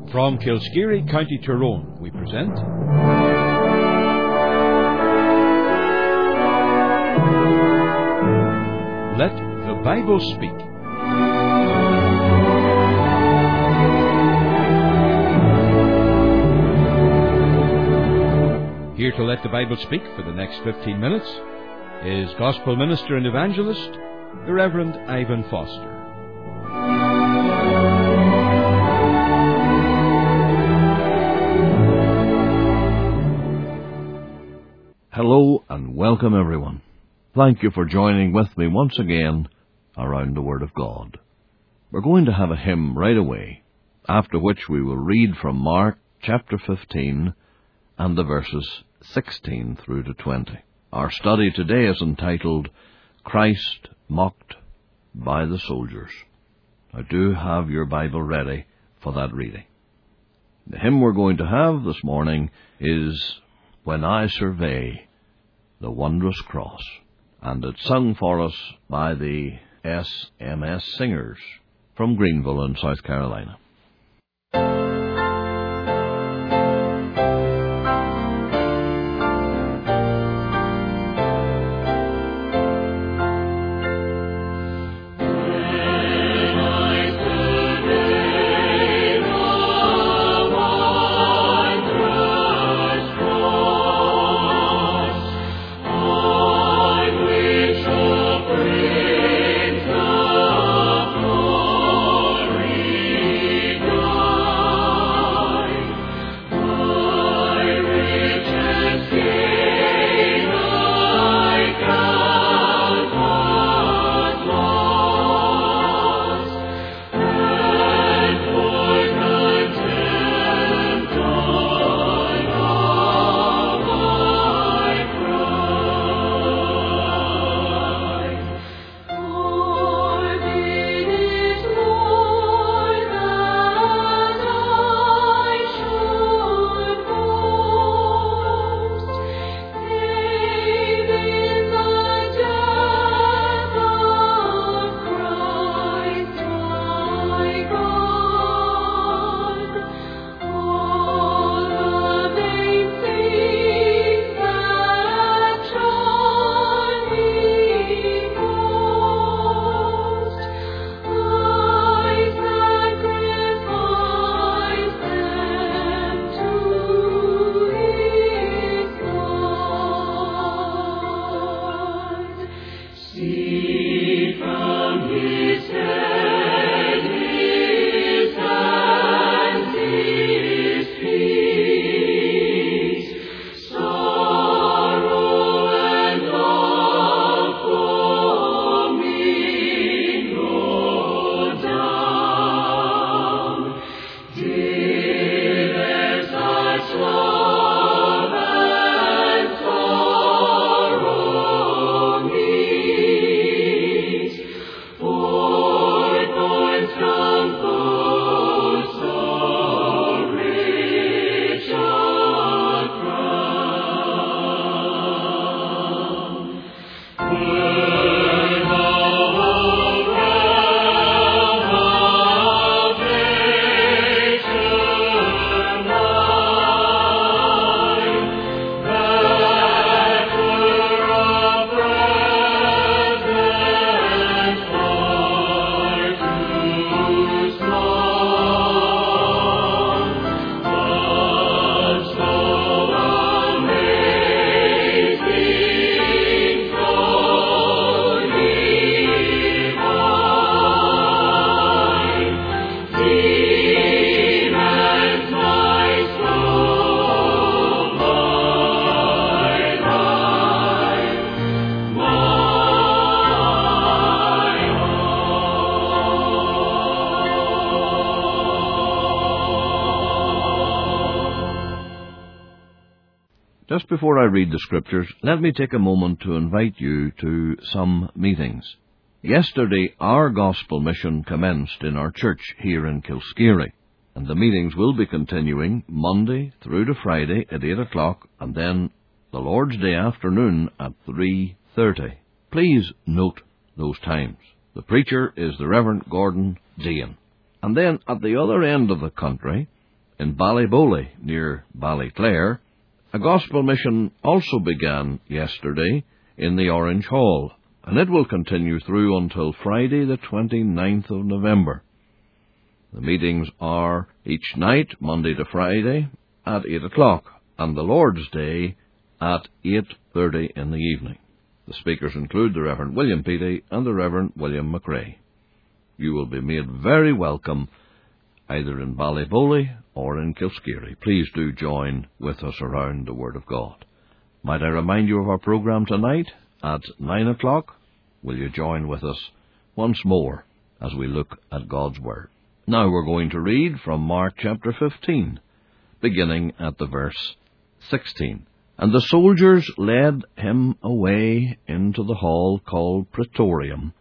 From Kilskeary, County Tyrone, we present Let the Bible Speak. Here to let the Bible speak for the next 15 minutes is Gospel Minister and Evangelist, the Reverend Ivan Foster. Hello and welcome everyone. Thank you for joining with me once again around the Word of God. We're going to have a hymn right away, after which we will read from Mark chapter 15 and the verses 16 through to 20. Our study today is entitled, Christ Mocked by the Soldiers. Now do have your Bible ready for that reading. The hymn we're going to have this morning is When I Survey the Wondrous Cross, and it's sung for us by the SMS Singers from Greenville in South Carolina. Just before I read the Scriptures, let me take a moment to invite you to some meetings. Yesterday, our gospel mission commenced in our church here in Kilskeary, and the meetings will be continuing Monday through to Friday at 8 o'clock, and then the Lord's Day afternoon at 3:30. Please note those times. The preacher is the Reverend Gordon Dean. And then, at the other end of the country, In Ballybowly, near Ballyclare, a gospel mission also began yesterday in the Orange Hall, and it will continue through until Friday the 29th of November. The meetings are each night, Monday to Friday, at 8 o'clock, and the Lord's Day at 8:30 in the evening. The speakers include the Reverend William Peaty and the Reverend William McRae. You will be made very welcome either in Ballybowly or in Kilskeary. Please do join with us around the Word of God. Might I remind you of our programme tonight at 9 o'clock? Will you join with us once more as we look at God's Word? Now we're going to read from Mark chapter 15, beginning at the verse 16. And the soldiers led him away into the hall called Praetorium,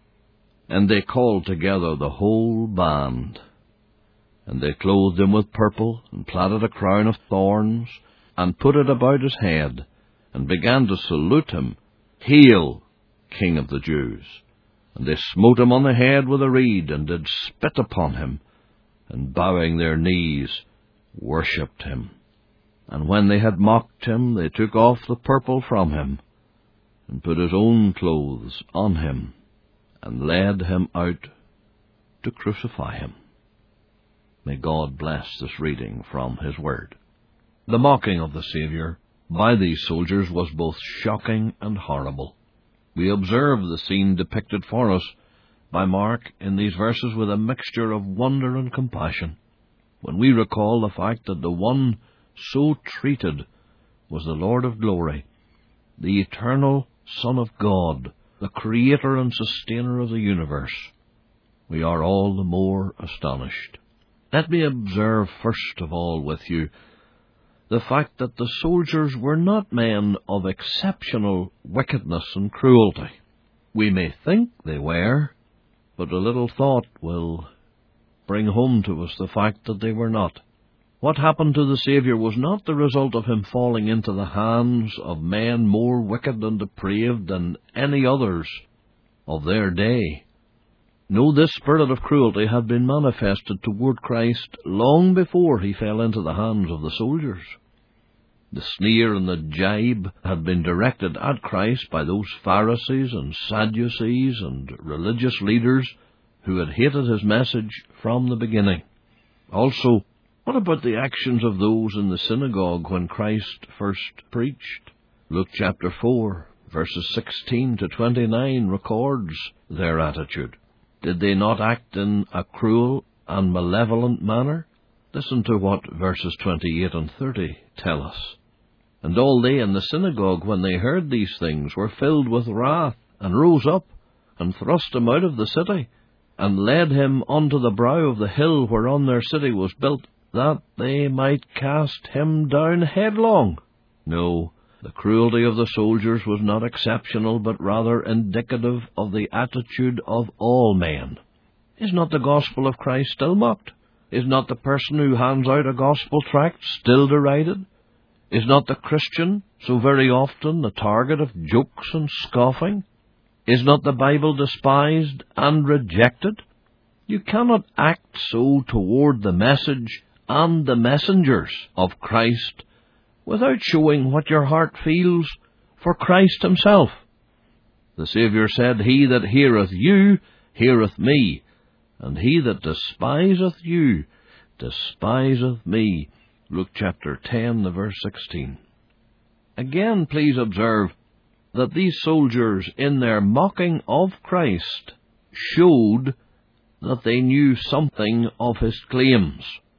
and they called together the whole band. And they clothed him with purple, and platted a crown of thorns, and put it about his head, and began to salute him, Hail, King of the Jews! And they smote him on the head with a reed, and did spit upon him, and bowing their knees, worshipped him. And when they had mocked him, they took off the purple from him, and put his own clothes on him, and led him out to crucify him. May God bless this reading from His Word. The mocking of the Saviour by these soldiers was both shocking and horrible. We observe the scene depicted for us by Mark in these verses with a mixture of wonder and compassion, when we recall the fact that the one so treated was the Lord of glory, the eternal Son of God, the Creator and Sustainer of the universe. We are all the more astonished. Let me observe first of all with you the fact that the soldiers were not men of exceptional wickedness and cruelty. We may think they were, but a little thought will bring home to us the fact that they were not. What happened to the Saviour was not the result of him falling into the hands of men more wicked and depraved than any others of their day. No, this spirit of cruelty had been manifested toward Christ long before he fell into the hands of the soldiers. The sneer and the jibe had been directed at Christ by those Pharisees and Sadducees and religious leaders who had hated his message from the beginning. Also, what about the actions of those in the synagogue when Christ first preached? Luke chapter 4, verses 16 to 29 records their attitude. Did they not act in a cruel and malevolent manner? Listen to what verses 28 and 30 tell us. And all they in the synagogue, when they heard these things, were filled with wrath, and rose up, and thrust him out of the city, and led him unto the brow of the hill whereon their city was built, that they might cast him down headlong. No, the cruelty of the soldiers was not exceptional, but rather indicative of the attitude of all men. Is not the gospel of Christ still mocked? Is not the person who hands out a gospel tract still derided? Is not the Christian so very often the target of jokes and scoffing? Is not the Bible despised and rejected? You cannot act so toward the message and the messengers of Christ without showing what your heart feels for Christ himself. The Saviour said, He that heareth you heareth me, and he that despiseth you despiseth me. Luke chapter 10, the verse 16. Again, please observe that these soldiers, in their mocking of Christ, showed that they knew something of his claims.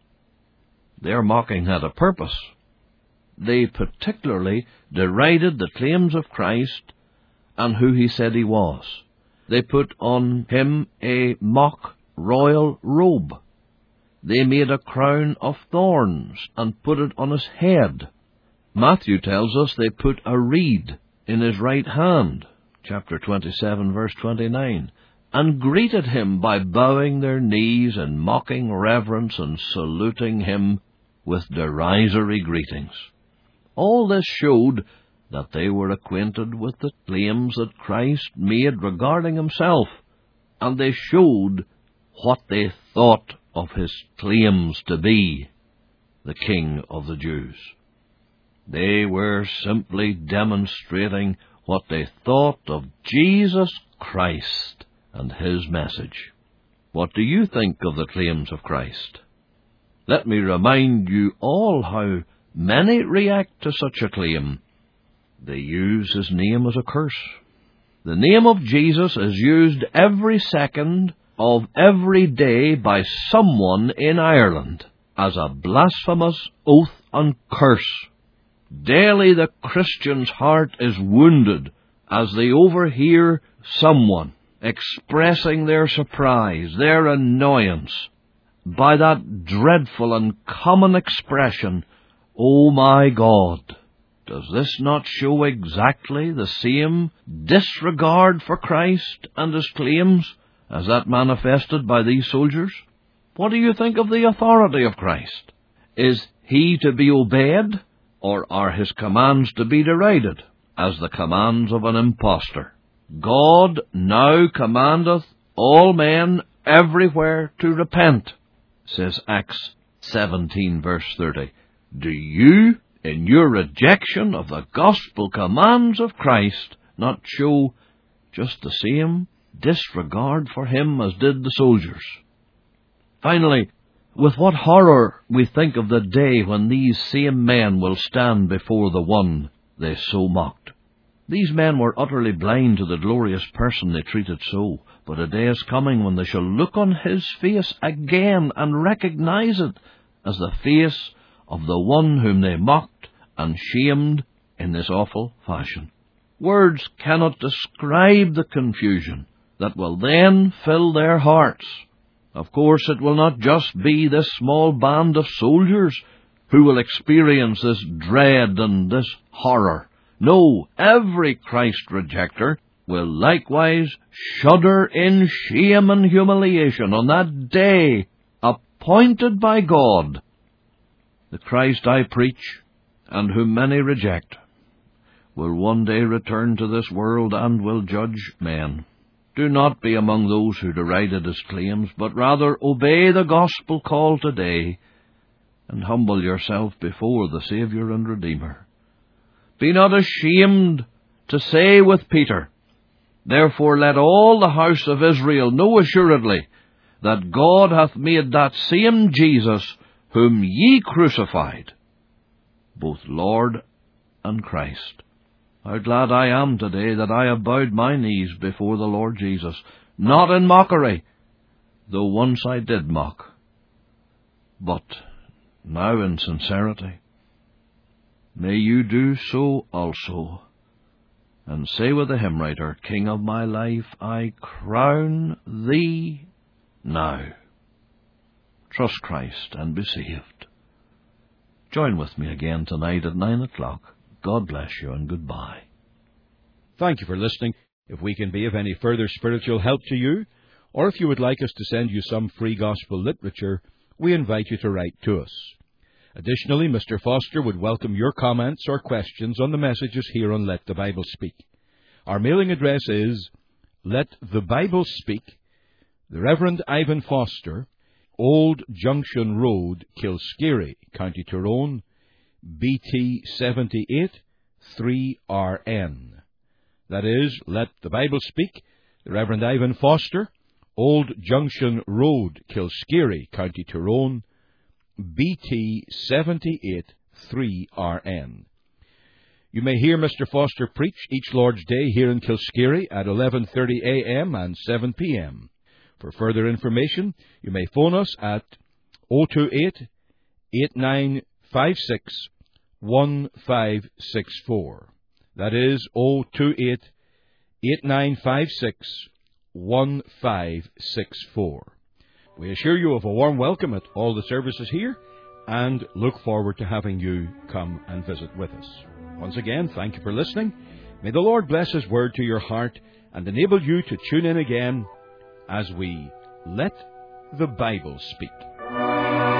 Their mocking had a purpose. They particularly derided the claims of Christ and who he said he was. They put on him a mock royal robe. They made a crown of thorns and put it on his head. Matthew tells us they put a reed in his right hand, chapter 27, verse 29, and greeted him by bowing their knees in mocking reverence and saluting him with derisory greetings. All this showed that they were acquainted with the claims that Christ made regarding himself, and they showed what they thought of his claims to be. the King of the Jews. They were simply demonstrating what they thought of Jesus Christ and his message. What do you think of the claims of Christ? Let me remind you all how many react to such a claim. They use his name as a curse. The name of Jesus is used every second of every day by someone in Ireland as a blasphemous oath and curse. Daily the Christian's heart is wounded as they overhear someone expressing their surprise, their annoyance, by that dreadful and common expression, "Oh my God." Does this not show exactly the same disregard for Christ and his claims as that manifested by these soldiers? What do you think of the authority of Christ? Is he to be obeyed, or are his commands to be derided as the commands of an impostor? God now commandeth all men everywhere to repent, says Acts 17 verse 30. Do you, in your rejection of the gospel commands of Christ, not show just the same disregard for him as did the soldiers? Finally, with what horror we think of the day when these same men will stand before the one they so mocked. These men were utterly blind to the glorious person they treated so, but a day is coming when they shall look on his face again and recognize it as the face of the one whom they mocked and shamed in this awful fashion. Words cannot describe the confusion that will then fill their hearts. Of course, it will not just be this small band of soldiers who will experience this dread and this horror. No, every Christ rejecter will likewise shudder in shame and humiliation on that day appointed by God. The Christ I preach, and whom many reject, will one day return to this world and will judge men. Do not be among those who derided his claims, but rather obey the gospel call today, and humble yourself before the Saviour and Redeemer. Be not ashamed to say with Peter, "Therefore let all the house of Israel know assuredly that God hath made that same Jesus whom ye crucified, both Lord and Christ." How glad I am today that I have bowed my knees before the Lord Jesus, not in mockery, though once I did mock, but now in sincerity. May you do so also, and say with the hymn writer, "King of my life, I crown thee now." Trust Christ and be saved. Join with me again tonight at 9 o'clock. God bless you and goodbye. Thank you for listening. If we can be of any further spiritual help to you, or if you would like us to send you some free gospel literature, we invite you to write to us. Additionally, Mr. Foster would welcome your comments or questions on the messages here on Let the Bible Speak. Our mailing address is Let the Bible Speak, the Reverend Ivan Foster, Old Junction Road, Kilskeary, County Tyrone, BT 78 3RN. That is, Let the Bible Speak, the Reverend Ivan Foster, Old Junction Road, Kilskeary, County Tyrone, BT 78 3RN. You may hear Mr. Foster preach each Lord's Day here in Kilskeary at 11:30 a.m. and 7 p.m. For further information, you may phone us at 028-8956-1564. That is 028-8956-1564. We assure you of a warm welcome at all the services here and look forward to having you come and visit with us. Once again, thank you for listening. May the Lord bless His word to your heart and enable you to tune in again as we Let the Bible Speak.